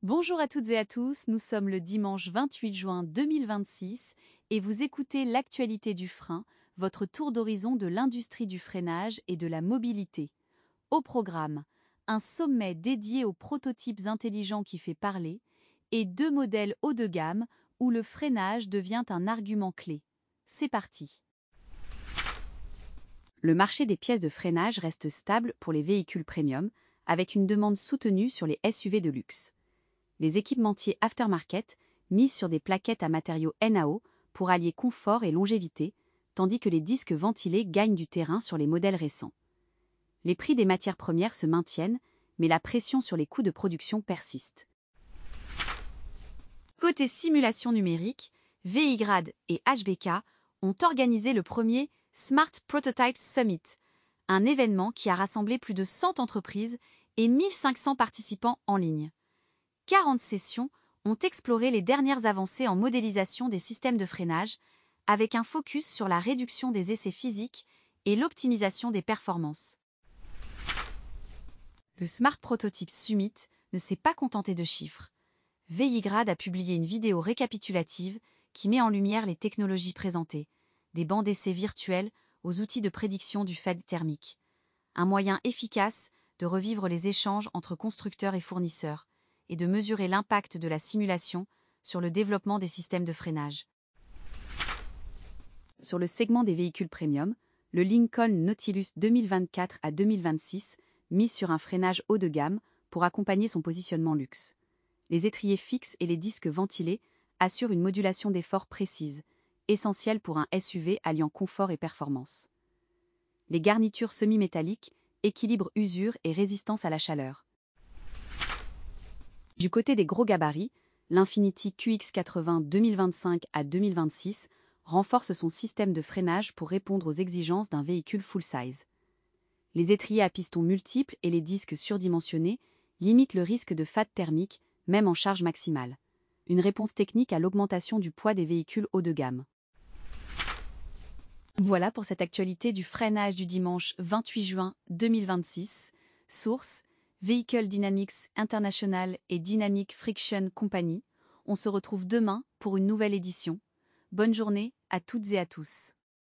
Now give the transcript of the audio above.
Bonjour à toutes et à tous, nous sommes le dimanche 28 juin 2026 et vous écoutez l'actualité du frein, votre tour d'horizon de l'industrie du freinage et de la mobilité. Au programme, un sommet dédié aux prototypes intelligents qui fait parler et deux modèles haut de gamme où le freinage devient un argument clé. C'est parti. Le marché des pièces de freinage reste stable pour les véhicules premium, avec une demande soutenue sur les SUV de luxe. Les équipementiers aftermarket misent sur des plaquettes à matériaux NAO pour allier confort et longévité, tandis que les disques ventilés gagnent du terrain sur les modèles récents. Les prix des matières premières se maintiennent, mais la pression sur les coûts de production persiste. Côté simulation numérique, ViGrad et HVK ont organisé le premier Smart Prototype Summit, un événement qui a rassemblé plus de 100 entreprises et 1500 participants en ligne. 40 sessions ont exploré les dernières avancées en modélisation des systèmes de freinage, avec un focus sur la réduction des essais physiques et l'optimisation des performances. Le Smart Prototype Summit ne s'est pas contenté de chiffres. ViGrad a publié une vidéo récapitulative qui met en lumière les technologies présentées, des bancs d'essais virtuels aux outils de prédiction du fade thermique. Un moyen efficace de revivre les échanges entre constructeurs et fournisseurs, et de mesurer l'impact de la simulation sur le développement des systèmes de freinage. Sur le segment des véhicules premium, le Lincoln Nautilus 2024 à 2026 mise sur un freinage haut de gamme pour accompagner son positionnement luxe. Les étriers fixes et les disques ventilés assurent une modulation d'effort précise, essentielle pour un SUV alliant confort et performance. Les garnitures semi-métalliques équilibrent usure et résistance à la chaleur. Du côté des gros gabarits, l'Infiniti QX80 2025 à 2026 renforce son système de freinage pour répondre aux exigences d'un véhicule full-size. Les étriers à pistons multiples et les disques surdimensionnés limitent le risque de fade thermique, même en charge maximale. Une réponse technique à l'augmentation du poids des véhicules haut de gamme. Voilà pour cette actualité du freinage du dimanche 28 juin 2026. Source Vehicle Dynamics International et Dynamic Friction Company. On se retrouve demain pour une nouvelle édition. Bonne journée à toutes et à tous.